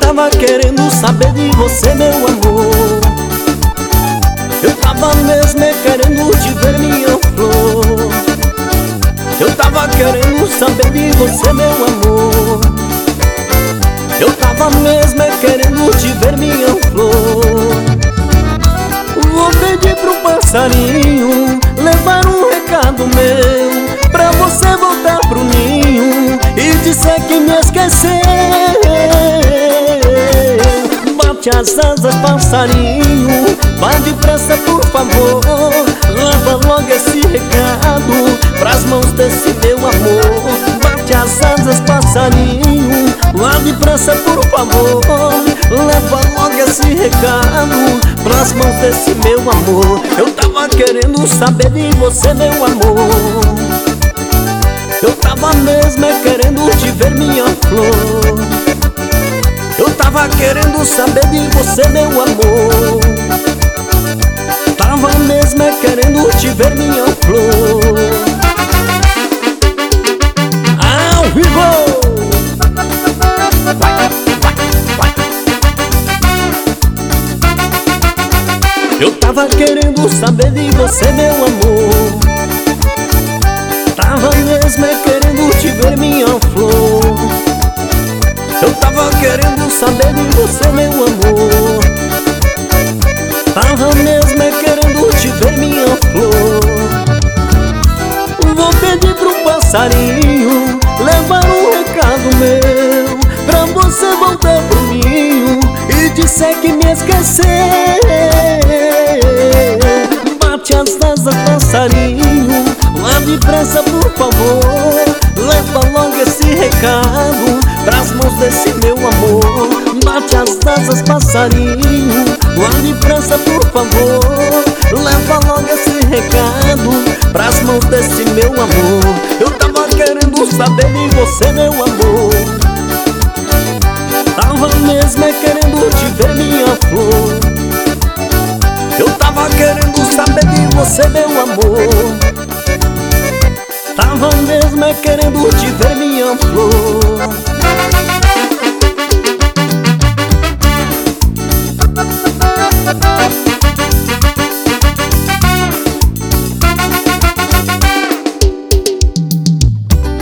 tava querendo saber de você, meu amor. Eu tava mesmo querendo te ver, minha flor. Eu tava querendo saber de você, meu amor. Eu tava mesmo querendo te ver, minha flor. Vou pedir pro passarinho levar um recado meu, pra você voltar pro ninho e dizer que me esqueceu. Bate as asas, passarinho, vai depressa por favor. Leva logo esse recado pras mãos desse meu amor. Bate as asas, passarinho, vai depressa por favor. Leva logo esse recado pras mãos desse meu amor. Eu tava querendo saber de você, meu amor. Eu tava mesmo querendo te ver, minha flor. Eu tava querendo saber de você, meu amor. Tava mesmo querendo te ver, minha flor. Ao vivo! Eu tava querendo saber de você, meu amor. Tava mesmo querendo te ver, minha flor. Eu tava querendo saber de você, meu amor. Tava mesmo querendo te ver, minha flor. Vou pedir pro passarinho levar um recado meu, pra você voltar pro ninho e dizer que me esqueceu. Bate as asas, passarinho, vá depressa por favor. Leva logo esse recado pras mãos desse meu amor. Bate as asas, passarinho, vá depressa por favor. Leva logo esse recado pras mãos desse meu amor. Eu tava querendo saber de você, meu amor. Tava mesmo querendo te ver, minha flor. Eu tava querendo saber de você, meu amor. Tava mesmo querendo te ver, minha flor.